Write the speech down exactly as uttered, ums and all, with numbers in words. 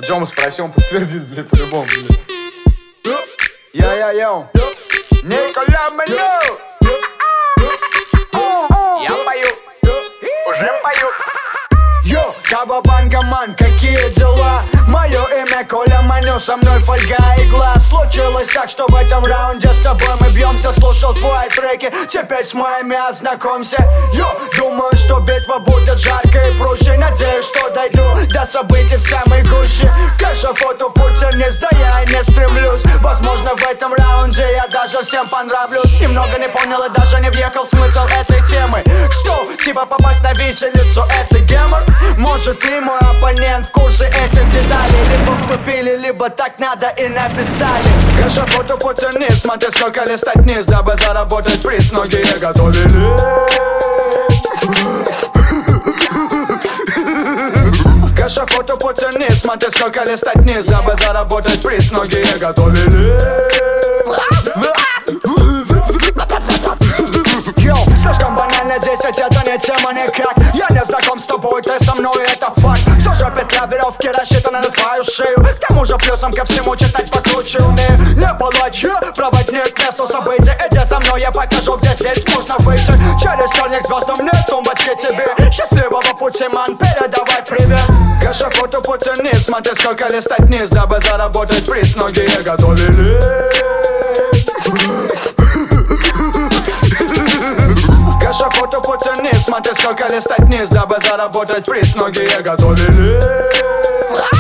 Ждем, спроси, он подтвердит, блядь, по-любому, блядь. Йо-йо-йо, Николя Меню. Я пою, уже пою. Йо, Кавабангаман, какие дела? Мое имя Коля Маню, со мной фольга и глаз. Случилось так, что в этом раунде с тобой мы бьемся. Слушал твои треки, теперь с моими ознакомься. Йо, думаю, что битва будет жаркой и прущей. Надеюсь, что дойду до событий в самой гуще. К эшафоту Путин не сдаю, я не стремлюсь. Возможно, в этом раунде я даже всем понравлюсь. Немного не понял и даже не въехал в смысл этой темы. Что, типа попасть на виселицу, это гемор? Может, ты мой оппонент в курсе этих деталей? Либо втупили, либо так надо и написали. К эшафоту Путин не смотри, сколько листать вниз, дабы заработать приз. Многие готовили. К эшафоту Путин не смотри, сколько листать вниз, дабы заработать приз. Многие готовили. Йоу, слишком банально, десять это не тема никак. Я не знаком с тобой, ты со мной, это факт. Все же петля веревки рассчитана на твою шею. К тому же плюсом ко всему читать покруче умею. Не палач, я проводник к месту событий. Иди за мной, я покажу, где здесь можно выйти. Через черник звездам нет тумбочки тебе. Счастливого пути, ман, передавай привет. К эшафоту Путин не смотри, сколько листать вниз, дабы заработать приз. Многие готовили. К эшафоту Путин не смотри, сколько листать вниз, дабы заработать приз. Многие готовили.